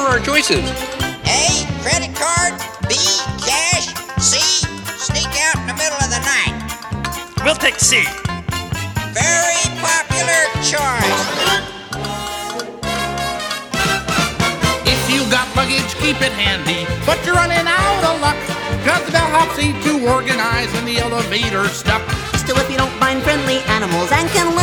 are our choices? A, credit card. B, cash. C, sneak out in the middle of the night. We'll take C. Very popular choice. If you got luggage, keep it handy, but you're running out of luck, 'cause the bellhop's need to organize and the elevator's stuck. Still, if you don't find friendly animals and can learn